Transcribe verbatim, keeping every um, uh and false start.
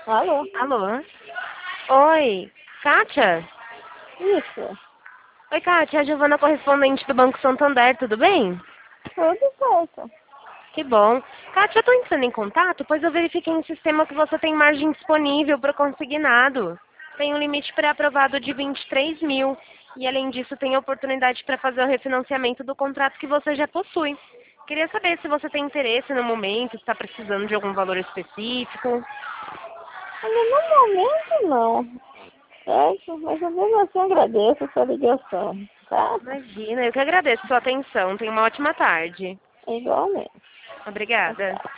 Alô? Alô? Oi, Kátia? Isso. Oi, Kátia, é a Giovana, correspondente do Banco Santander, tudo bem? Tudo certo. Que bom. Kátia, eu estou entrando em contato, pois eu verifiquei no sistema que você tem margem disponível para consignado. Tem um limite pré-aprovado de vinte e três mil. E, além disso, tem a oportunidade para fazer o refinanciamento do contrato que você já possui. Queria saber se você tem interesse no momento, se está precisando de algum valor específico. Olha, no momento não. Certo? Mas eu mesmo assim agradeço a sua ligação. Tá? Imagina, eu que agradeço a sua atenção. Tenha uma ótima tarde. Igualmente. Tchau, Obrigada. tchau.